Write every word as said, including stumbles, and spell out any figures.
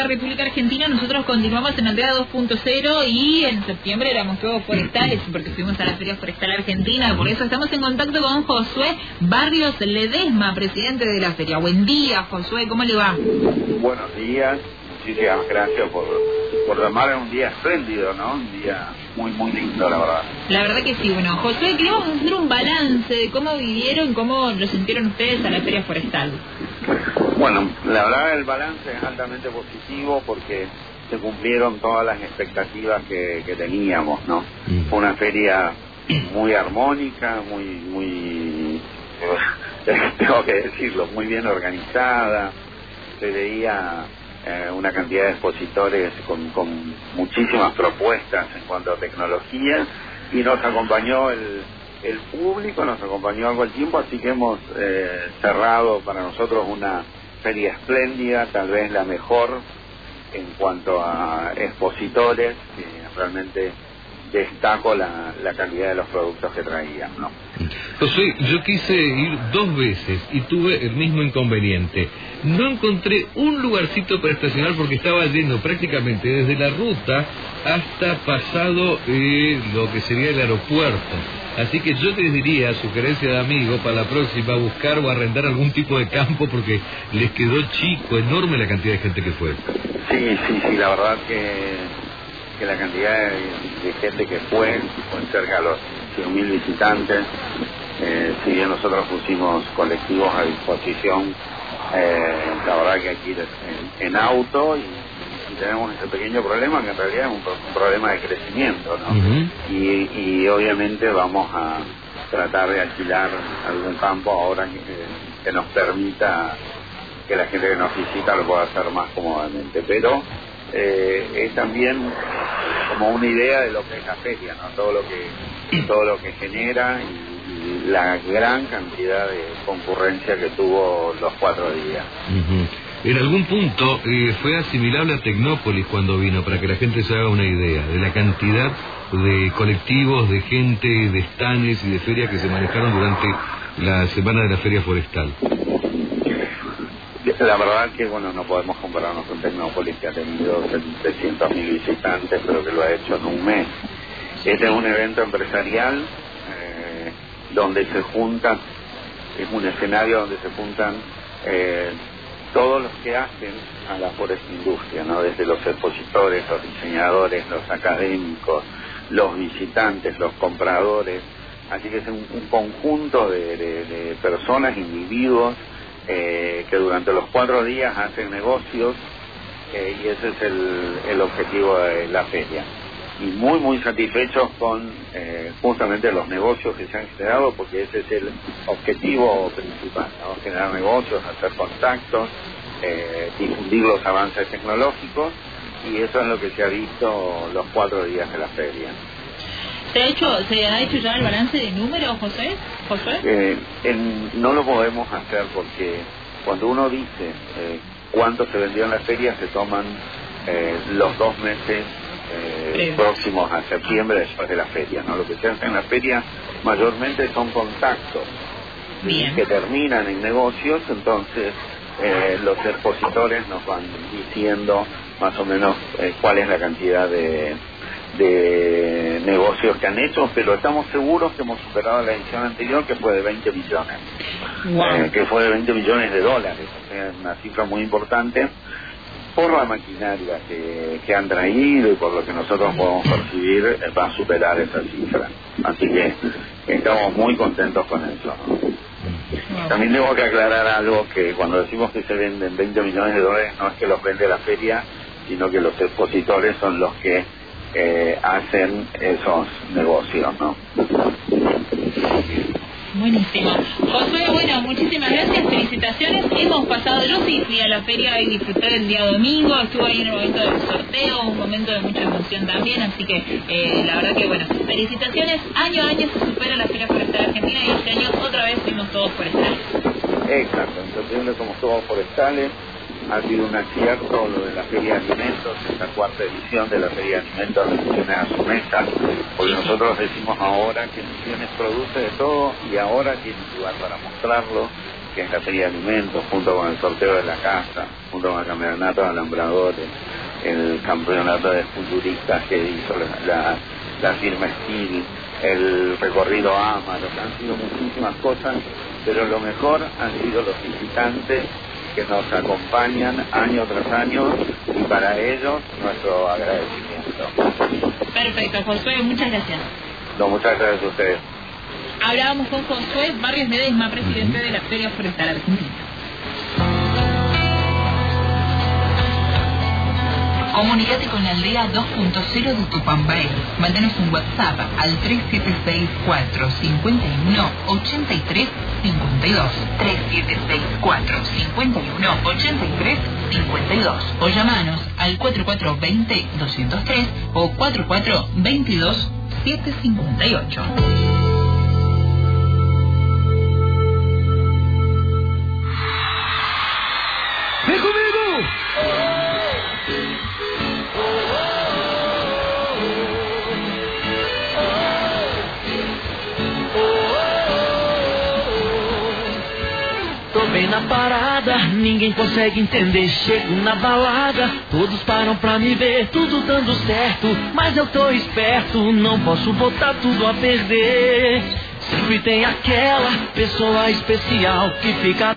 la República Argentina, nosotros continuamos en Aldea dos punto cero y en septiembre éramos todos forestales porque fuimos a la Feria Forestal Argentina. Por eso estamos en contacto con Josué Barrios Ledesma, presidente de la feria. Buen día, Josué, ¿cómo le va? Buenos días, muchísimas gracias por, por llamar. Es un día espléndido, ¿no? Un día muy, muy lindo, la verdad. La verdad que sí. Bueno, Josué, queríamos hacer un balance de cómo vivieron, cómo lo sintieron ustedes a la Feria Forestal. Bueno, la verdad el balance es altamente positivo porque se cumplieron todas las expectativas que, que teníamos, ¿no? Mm. Fue una feria muy armónica, muy, muy, tengo que decirlo, muy bien organizada. Se veía eh, una cantidad de expositores con, con muchísimas propuestas en cuanto a tecnología, y nos acompañó el, el público, nos acompañó algo el tiempo, así que hemos eh, cerrado para nosotros una feria espléndida, tal vez la mejor en cuanto a expositores, que realmente destaco la, la calidad de los productos que traían, ¿no? José, yo quise ir dos veces y tuve el mismo inconveniente. No encontré un lugarcito para estacionar porque estaba yendo prácticamente desde la ruta hasta pasado eh, lo que sería el aeropuerto. Así que yo les diría, sugerencia de amigo, para la próxima buscar o arrendar algún tipo de campo porque les quedó chico, enorme la cantidad de gente que fue. Sí, sí, sí, la verdad que... que la cantidad de, de gente que fue, fue cerca de los cien mil visitantes. Eh, si bien nosotros pusimos colectivos a disposición, eh, la verdad que hay que ir en, en auto y, y tenemos ese pequeño problema que en realidad es un, un problema de crecimiento, ¿no? Uh-huh. y, y obviamente vamos a tratar de alquilar algún campo ahora que, que nos permita que la gente que nos visita lo pueda hacer más cómodamente, pero Eh, es también como una idea de lo que es la feria, ¿no? Todo lo que todo lo que genera y, y la gran cantidad de concurrencia que tuvo los cuatro días. Uh-huh. En algún punto eh, fue asimilable a Tecnópolis cuando vino, para que la gente se haga una idea de la cantidad de colectivos, de gente, de stands y de ferias que se manejaron durante la semana de la Feria Forestal. La verdad que, bueno, no podemos compararnos con Tecnópolis, que ha tenido setecientos mil visitantes, pero que lo ha hecho en un mes. Este es un evento empresarial eh, donde se juntan, es un escenario donde se juntan eh, todos los que hacen a la forestindustria, ¿no? Desde los expositores, los diseñadores, los académicos, los visitantes, los compradores. Así que es un, un conjunto de, de, de personas, individuos, Eh, que durante los cuatro días hacen negocios, eh, y ese es el, el objetivo de la feria. Y muy, muy satisfechos con eh, justamente los negocios que se han generado, porque ese es el objetivo principal, ¿no? Generar negocios, hacer contactos, eh, difundir los avances tecnológicos, y eso es lo que se ha visto los cuatro días de la feria. ¿Se ha hecho, se ha hecho ya el balance de números, José? ¿José? Eh, en, no lo podemos hacer porque cuando uno dice eh, cuánto se vendió en la feria, se toman eh, los dos meses eh, próximos a septiembre después de la feria, ¿no? Lo que se hace en la feria mayormente son contactos Bien. que terminan en negocios, entonces eh, los expositores nos van diciendo más o menos eh, cuál es la cantidad de... de negocios que han hecho, pero estamos seguros que hemos superado la edición anterior, que fue de veinte millones, wow. eh, que fue de veinte millones de dólares, o sea, una cifra muy importante por la maquinaria que, que han traído y por lo que nosotros podemos percibir, eh, va a superar esa cifra, así que estamos muy contentos con eso, ¿no? Wow. También tengo que aclarar algo, que cuando decimos que se venden veinte millones de dólares no es que los vende la feria, sino que los expositores son los que Eh, hacen esos negocios, ¿no? Buenísimo. Josué, bueno, muchísimas gracias, felicitaciones. Hemos pasado, yo sí fui a la feria y disfruté el día domingo, estuve ahí en el momento del sorteo, un momento de mucha emoción también, así que eh, la verdad que, bueno, felicitaciones. Año a año se supera la Feria Forestal Argentina y este año otra vez fuimos todos forestales. Exacto, en septiembre somos todos forestales. Ha sido un acierto lo de la Feria de Alimentos, esta cuarta edición de la Feria de Alimentos de Misiones a su mesa, porque nosotros decimos ahora que Misiones produce de todo y ahora tiene lugar para mostrarlo, que es la Feria de Alimentos junto con el sorteo de la casa. junto con el campeonato de alambradores, el campeonato de culturistas que hizo la, la, la firma Steel, el recorrido Amaros, han sido muchísimas cosas, pero lo mejor han sido los visitantes que nos acompañan año tras año, y para ellos nuestro agradecimiento. Perfecto, Josué, muchas gracias. No, muchas gracias a ustedes. Hablábamos con Josué Barrios Ledesma, presidente de la Feria Forestal Argentina. Comunicate con la aldea dos punto cero de Tupambaé. Mándanos un WhatsApp al tres siete seis, cuatro cinco uno, ocho tres cinco dos. tres siete seis, cuatro cinco uno, ocho tres cinco dos. O llamanos al cuatro cuatro dos cero, dos cero tres o cuatro cuatro dos dos, siete cinco ocho. ¡Ven conmigo! Tô bem na parada, ninguém consegue entender. Chego na balada, todos param pra me ver. Tudo dando certo, mas eu tô esperto. Não posso botar tudo a perder. Sempre tem aquela pessoa especial que fica